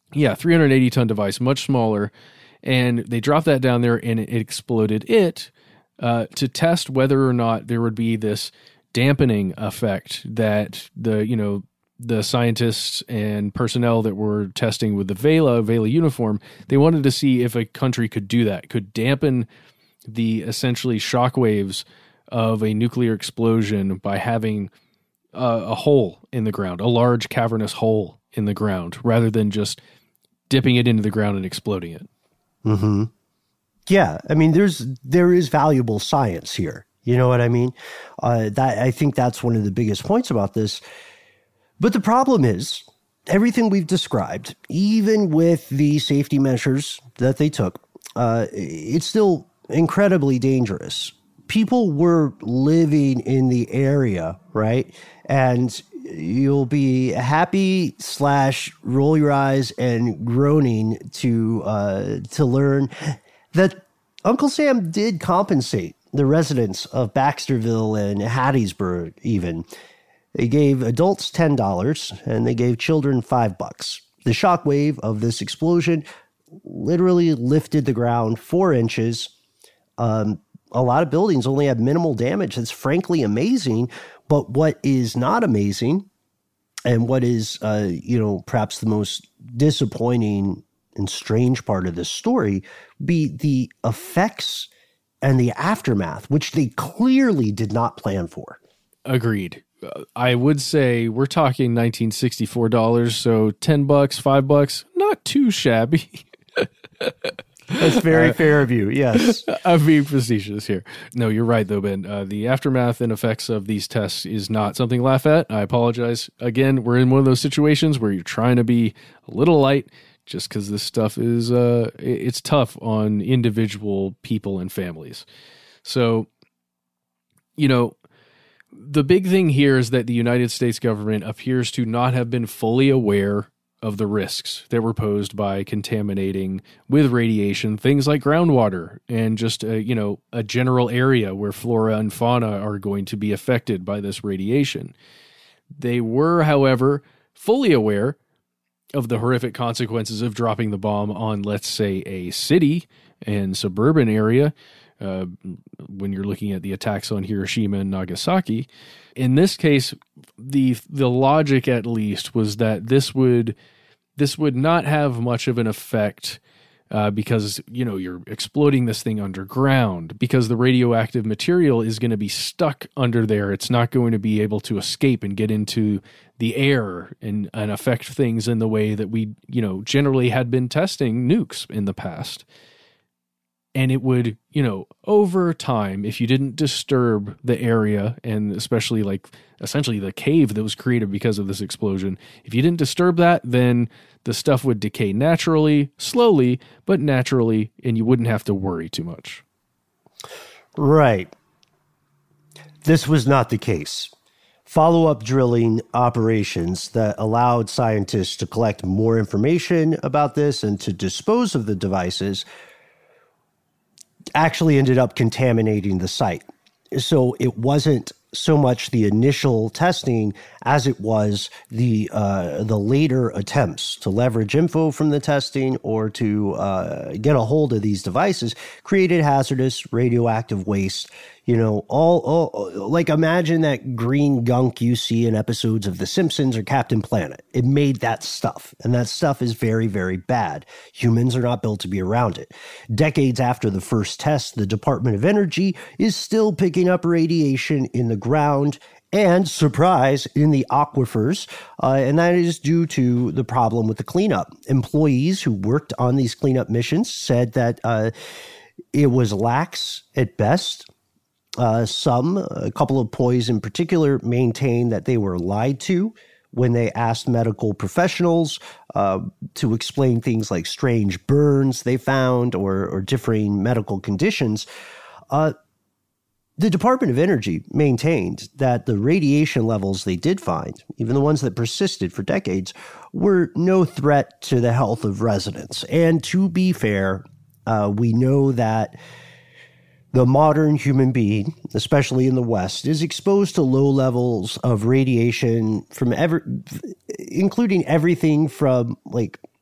Yeah, three hundred eighty ton device, much smaller. And they dropped that down there and it exploded it uh, to test whether or not there would be this dampening effect that the, you know, the scientists and personnel that were testing with the Vela, Vela uniform, they wanted to see if a country could do that, could dampen the essentially shockwaves of a nuclear explosion by having a, a hole in the ground, a large cavernous hole in the ground, rather than just dipping it into the ground and exploding it. Mm-hmm. Yeah, I mean, there's there is valuable science here. You know what I mean? Uh, that I think that's one of the biggest points about this. But the problem is, everything we've described, even with the safety measures that they took, uh, it's still incredibly dangerous. People were living in the area, right? And you'll be happy slash roll your eyes and groaning to uh, to learn that Uncle Sam did compensate the residents of Baxterville and Hattiesburg even. They gave adults ten dollars and they gave children five bucks. The shockwave of this explosion literally lifted the ground four inches. Um, a lot of buildings only had minimal damage. That's frankly amazing. But what is not amazing, and what is, uh, you know, perhaps the most disappointing and strange part of this story, be the effects and the aftermath, which they clearly did not plan for. Agreed. Uh, I would say we're talking nineteen sixty-four dollars, so ten bucks, five bucks, not too shabby. That's very uh, fair of you, yes. I'm being facetious here. No, you're right, though, Ben. Uh, the aftermath and effects of these tests is not something to laugh at. I apologize. Again, we're in one of those situations where you're trying to be a little light just because this stuff is, uh, it's tough on individual people and families. So, you know, the big thing here is that the United States government appears to not have been fully aware of the risks that were posed by contaminating with radiation things like groundwater and just a, you know, a general area where flora and fauna are going to be affected by this radiation. They were, however, fully aware of the horrific consequences of dropping the bomb on, let's say, a city and suburban area. Uh, when you're looking at the attacks on Hiroshima and Nagasaki, in this case, the the logic at least was that this would this would not have much of an effect uh, because you know you're exploding this thing underground, because the radioactive material is going to be stuck under there. It's not going to be able to escape and get into the air and and affect things in the way that we you know generally had been testing nukes in the past. And it would, you know, over time, if you didn't disturb the area, and especially like essentially the cave that was created because of this explosion, if you didn't disturb that, then the stuff would decay naturally, slowly, but naturally, and you wouldn't have to worry too much. Right. This was not the case. Follow-up drilling operations that allowed scientists to collect more information about this and to dispose of the devices actually ended up contaminating the site. So it wasn't so much the initial testing as it was the uh, the later attempts to leverage info from the testing or to uh, get a hold of these devices created hazardous radioactive waste. You know, all, all like imagine that green gunk you see in episodes of The Simpsons or Captain Planet. It made that stuff, and that stuff is very, very bad. Humans are not built to be around it. Decades after the first test, the Department of Energy is still picking up radiation in the ground and, surprise, in the aquifers, uh, and that is due to the problem with the cleanup. Employees who worked on these cleanup missions said that uh, it was lax at best. Uh, some, a couple of employees in particular, maintained that they were lied to when they asked medical professionals uh, to explain things like strange burns they found or, or differing medical conditions. Uh, the Department of Energy maintained that the radiation levels they did find, even the ones that persisted for decades, were no threat to the health of residents. And to be fair, uh, we know that the modern human being, especially in the West, is exposed to low levels of radiation from every, including everything from like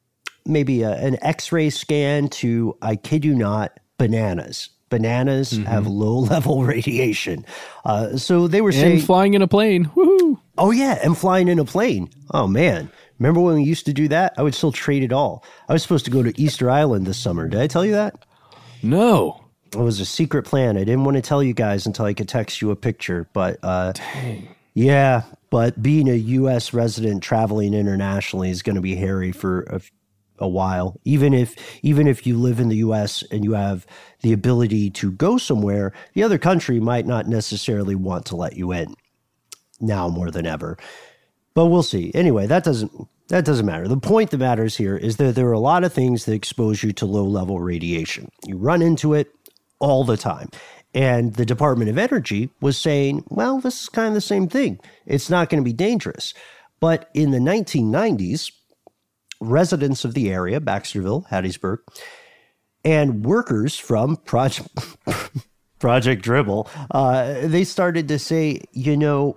maybe a, an X-ray scan to, I kid you not, bananas. Bananas mm-hmm. have low-level radiation. Uh, so they were saying... And flying in a plane. Woohoo! Oh, yeah, and flying in a plane. Oh, man. Remember when we used to do that? I would still trade it all. I was supposed to go to Easter Island this summer. Did I tell you that? No. It was a secret plan. I didn't want to tell you guys until I could text you a picture. But, uh, Dang. yeah, but being a U S resident traveling internationally is going to be hairy for a a while, even if even if you live in the U S and you have the ability to go somewhere, the other country might not necessarily want to let you in now more than ever. But we'll see. Anyway, that doesn't that doesn't matter. The point that matters here is that there are a lot of things that expose you to low-level radiation. You run into it all the time. And the Department of Energy was saying, well, this is kind of the same thing. It's not going to be dangerous. But in the nineteen nineties, residents of the area, Baxterville, Hattiesburg, and workers from Project, Project Dribble, uh, they started to say, you know,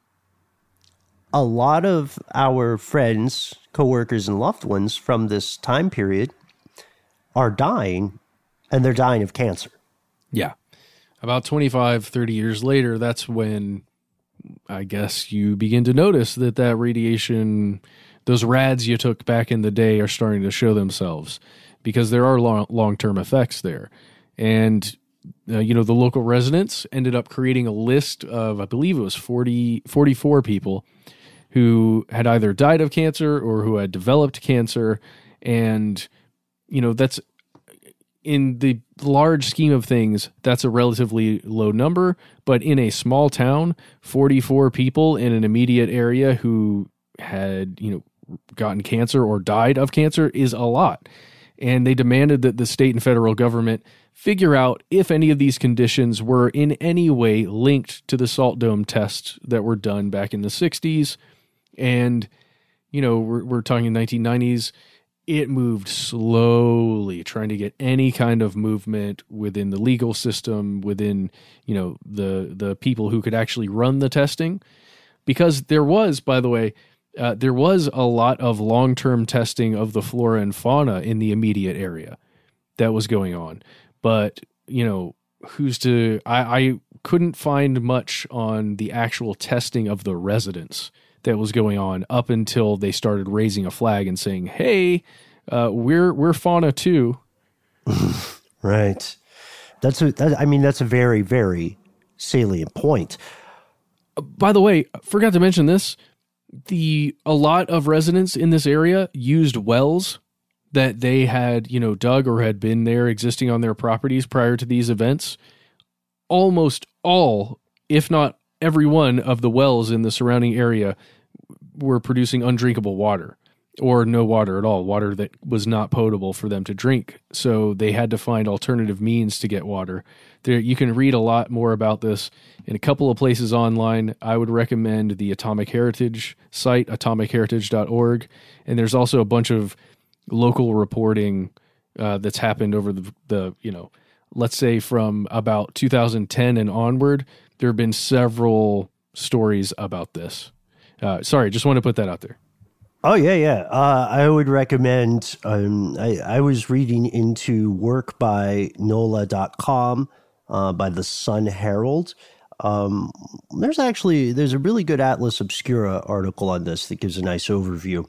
a lot of our friends, coworkers, and loved ones from this time period are dying, and they're dying of cancer. Yeah. About twenty-five, thirty years later, that's when I guess you begin to notice that that radiation... Those rads you took back in the day are starting to show themselves because there are long, long-term effects there. And, uh, you know, the local residents ended up creating a list of, I believe it was forty, forty-four people who had either died of cancer or who had developed cancer. And, you know, that's in the large scheme of things, that's a relatively low number. But in a small town, forty-four people in an immediate area who had, you know, gotten cancer or died of cancer is a lot. And they demanded that the state and federal government figure out if any of these conditions were in any way linked to the salt dome tests that were done back in the sixties. And, you know, we're, we're talking nineteen nineties. It moved slowly, trying to get any kind of movement within the legal system, within, you know, the the people who could actually run the testing. Because there was, by the way, Uh, there was a lot of long-term testing of the flora and fauna in the immediate area that was going on. But, you know, who's to... I, I couldn't find much on the actual testing of the residents that was going on up until they started raising a flag and saying, hey, uh, we're we're fauna too. Right. That's a, that, I mean, that's a very, very salient point. Uh, by the way, I forgot to mention this. The a lot of residents in this area used wells that they had, you know, dug or had been there existing on their properties prior to these events. Almost all, if not every one of the wells in the surrounding area were producing undrinkable water or no water at all, water that was not potable for them to drink. So they had to find alternative means to get water. There, you can read a lot more about this in a couple of places online. I would recommend the Atomic Heritage site, atomic heritage dot org. And there's also a bunch of local reporting uh, that's happened over the, the, you know, let's say from about two thousand ten and onward. There have been several stories about this. Uh, sorry, just want to put that out there. Oh, yeah, yeah. Uh, I would recommend, um, I, I was reading into work by N O L A dot com, uh, by the Sun Herald. Um, there's actually, there's a really good Atlas Obscura article on this that gives a nice overview.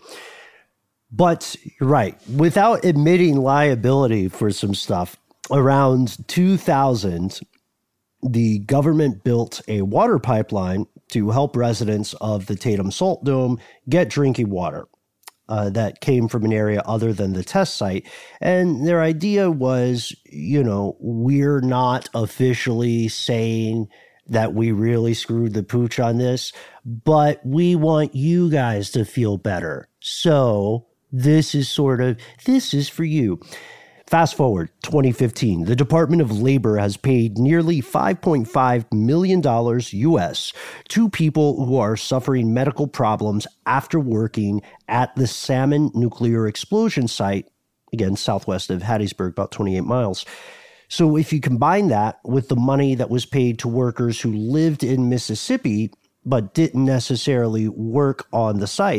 But you're right, without admitting liability for some stuff, around two thousand, the government built a water pipeline to help residents of the Tatum Salt Dome get drinking water uh, that came from an area other than the test site. And their idea was, you know, we're not officially saying that we really screwed the pooch on this, but we want you guys to feel better. So this is sort of, this is for you. Fast forward, twenty fifteen, the Department of Labor has paid nearly five point five million dollars U S to people who are suffering medical problems after working at the Salmon nuclear explosion site, again, southwest of Hattiesburg, about twenty-eight miles. So if you combine that with the money that was paid to workers who lived in Mississippi but didn't necessarily work on the site,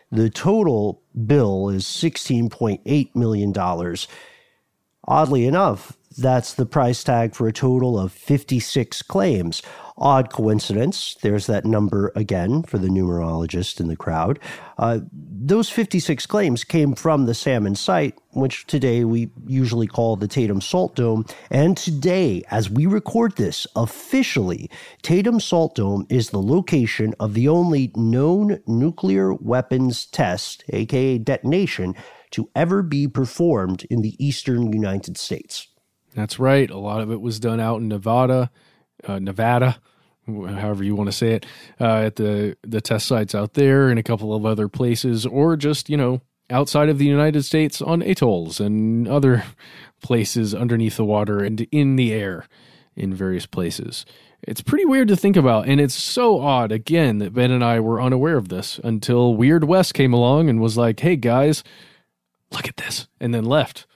The total bill is sixteen point eight million dollars. Oddly enough, that's the price tag for a total of fifty-six claims. Odd coincidence. There's that number again for the numerologist in the crowd. Uh, those fifty-six claims came from the Salmon site, which today we usually call the Tatum Salt Dome. And today, as we record this, officially, Tatum Salt Dome is the location of the only known nuclear weapons test, aka detonation, to ever be performed in the eastern United States. That's right. A lot of it was done out in Nevada, uh, Nevada, however you want to say it, uh, at the, the test sites out there and a couple of other places, or just, you know, outside of the United States on atolls and other places underneath the water and in the air in various places. It's pretty weird to think about, and it's so odd, again, that Ben and I were unaware of this until Weird Wes came along and was like, hey, guys, look at this, and then left.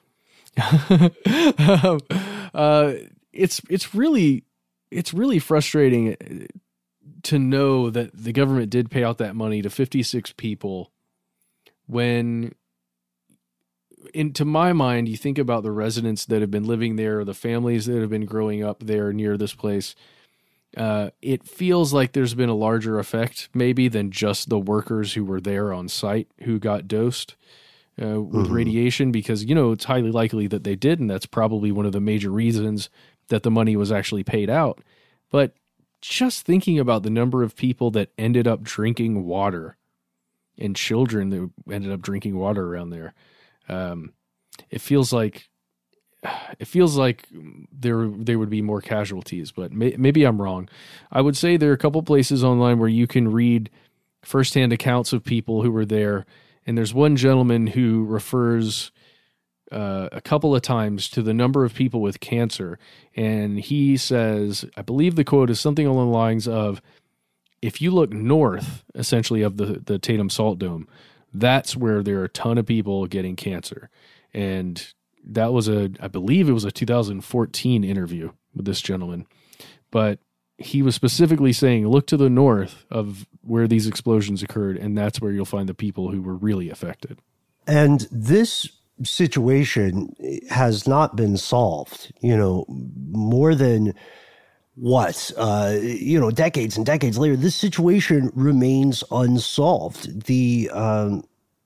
uh, it's it's really it's really frustrating to know that the government did pay out that money to fifty-six people when, in to my mind, you think about the residents that have been living there, the families that have been growing up there near this place. Uh, it feels like there's been a larger effect maybe than just the workers who were there on site who got dosed. Uh, with mm-hmm. radiation, because, you know, it's highly likely that they did, and that's probably one of the major reasons that the money was actually paid out. But just thinking about the number of people that ended up drinking water and children that ended up drinking water around there, um, it feels like it feels like there there would be more casualties, but may, maybe I'm wrong. I would say there are a couple places online where you can read firsthand accounts of people who were there. And there's one gentleman who refers uh, a couple of times to the number of people with cancer. And he says, I believe the quote is something along the lines of, if you look north, essentially, of the, the Tatum Salt Dome, that's where there are a ton of people getting cancer. And that was a, I believe it was a two thousand fourteen interview with this gentleman. But he was specifically saying, look to the north of where these explosions occurred, and that's where you'll find the people who were really affected. And this situation has not been solved, you know, more than what, uh, you know, decades and decades later. This situation remains unsolved. The, um,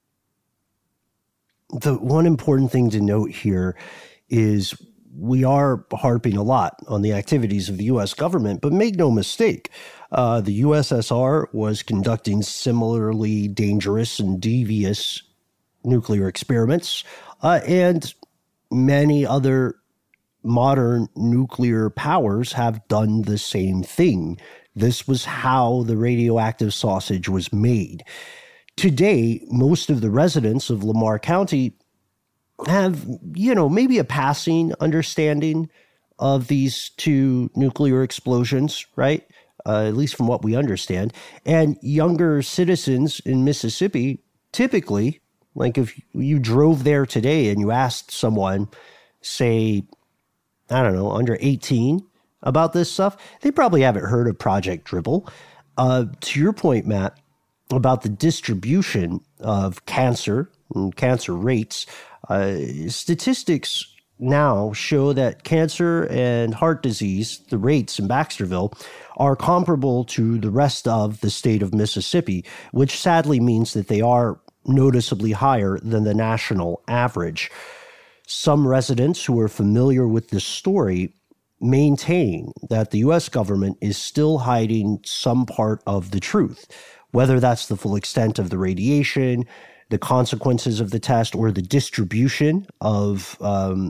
the one important thing to note here is we are harping a lot on the activities of the U S government, but make no mistake, uh, the U S S R was conducting similarly dangerous and devious nuclear experiments, uh, and many other modern nuclear powers have done the same thing. This was how the radioactive sausage was made. Today, most of the residents of Lamar County have, you know, maybe a passing understanding of these two nuclear explosions, right? Uh, at least from what we understand. And younger citizens in Mississippi, typically, like if you drove there today and you asked someone, say, I don't know, under eighteen about this stuff, they probably haven't heard of Project Dribble. Uh, to your point, Matt, about the distribution of cancer and cancer rates, uh, statistics now show that cancer and heart disease, the rates in Baxterville, are comparable to the rest of the state of Mississippi, which sadly means that they are noticeably higher than the national average. Some residents who are familiar with this story maintain that the U S government is still hiding some part of the truth, whether that's the full extent of the radiation, the consequences of the test, or the distribution of um,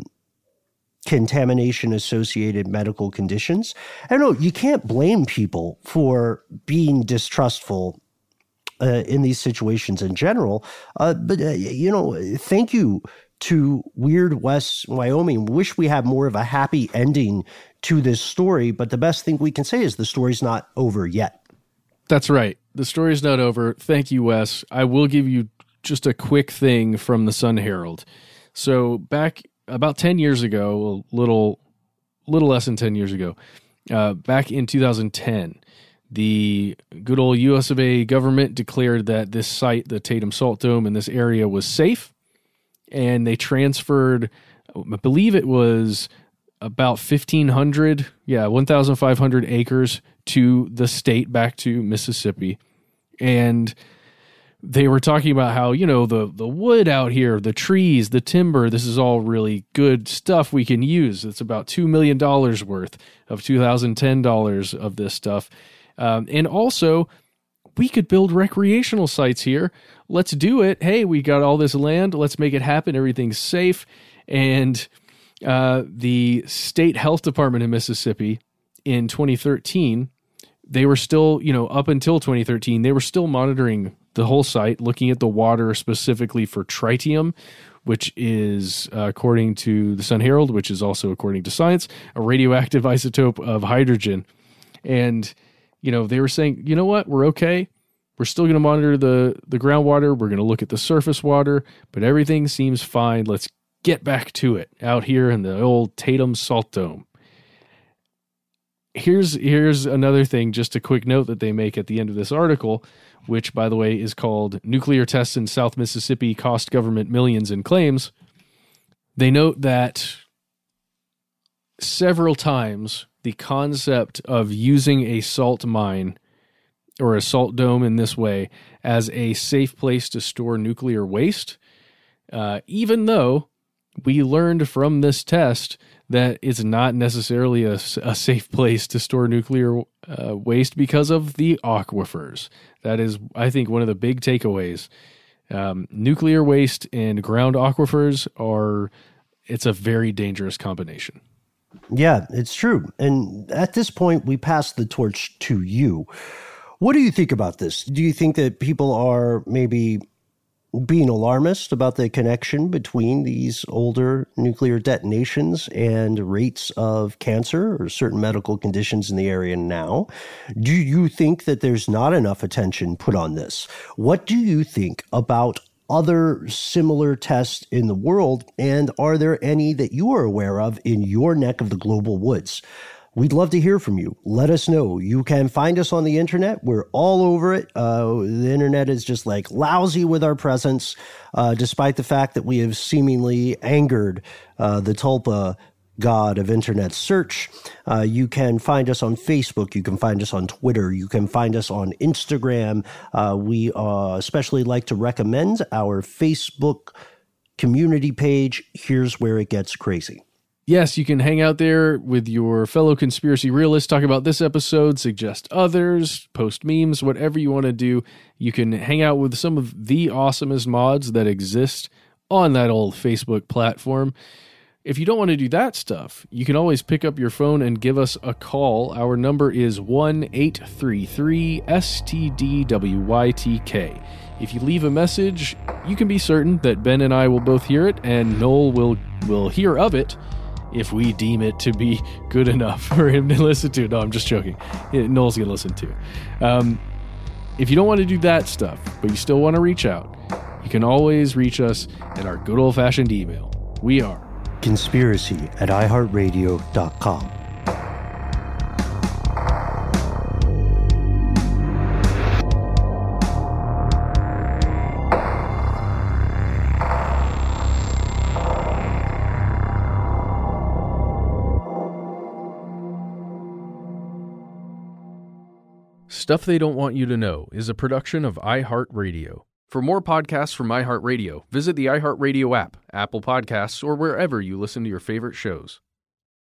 contamination-associated medical conditions. I don't know, you can't blame people for being distrustful uh, in these situations in general, uh, but, uh, you know, thank you to Weird Wes, Wyoming. Wish we had more of a happy ending to this story, but the best thing we can say is the story's not over yet. That's right. The story's not over. Thank you, Wes. I will give you just a quick thing from the Sun Herald. So back about ten years ago, a little, little less than ten years ago, uh, back in two thousand ten, the good old U S of A government declared that this site, the Tatum Salt Dome in this area, was safe, and they transferred, I believe it was about fifteen hundred, yeah, one thousand five hundred acres to the state, back to Mississippi. And they were talking about how, you know, the, the wood out here, the trees, the timber, this is all really good stuff we can use. It's about two million dollars worth of two thousand ten dollars of this stuff. Um, and also, we could build recreational sites here. Let's do it. Hey, we got all this land. Let's make it happen. Everything's safe. And uh, the state health department in Mississippi in twenty thirteen, they were still, you know, up until twenty thirteen, they were still monitoring the whole site, looking at the water specifically for tritium, which is, uh, according to the Sun Herald, which is also, according to science, a radioactive isotope of hydrogen. And, you know, they were saying, you know what, we're okay. We're still going to monitor the, the groundwater. We're going to look at the surface water, but everything seems fine. Let's get back to it out here in the old Tatum Salt Dome. Here's, here's another thing, just a quick note that they make at the end of this article, which, by the way, is called Nuclear Tests in South Mississippi Cost Government Millions in Claims. They note that several times the concept of using a salt mine or a salt dome in this way as a safe place to store nuclear waste, uh, even though we learned from this test that it's not necessarily a, a safe place to store nuclear uh, waste because of the aquifers. That is, I think, one of the big takeaways. Um, nuclear waste and ground aquifers are, it's a very dangerous combination. Yeah, it's true. And at this point, we pass the torch to you. What do you think about this? Do you think that people are maybe being alarmist about the connection between these older nuclear detonations and rates of cancer or certain medical conditions in the area now? Do you think that there's not enough attention put on this? What do you think about other similar tests in the world? And are there any that you are aware of in your neck of the global woods? We'd love to hear from you. Let us know. You can find us on the internet. We're all over it. Uh, the internet is just like lousy with our presence, uh, despite the fact that we have seemingly angered uh, the Tulpa god of internet search. Uh, you can find us on Facebook. You can find us on Twitter. You can find us on Instagram. Uh, we uh, especially like to recommend our Facebook community page. Here's where it gets crazy. Yes, you can hang out there with your fellow conspiracy realists, talk about this episode, suggest others, post memes, whatever you want to do. You can hang out with some of the awesomest mods that exist on that old Facebook platform. If you don't want to do that stuff, you can always pick up your phone and give us a call. Our number is one eight three three S T D W Y T K. If you leave a message, you can be certain that Ben and I will both hear it, and Noel will, will hear of it if we deem it to be good enough for him to listen to. No, I'm just joking. Noel's going to listen to. Um, if you don't want to do that stuff, but you still want to reach out, you can always reach us at our good old-fashioned email. We are conspiracy at i heart radio dot com. Stuff They Don't Want You to Know is a production of iHeartRadio. For more podcasts from iHeartRadio, visit the iHeartRadio app, Apple Podcasts, or wherever you listen to your favorite shows.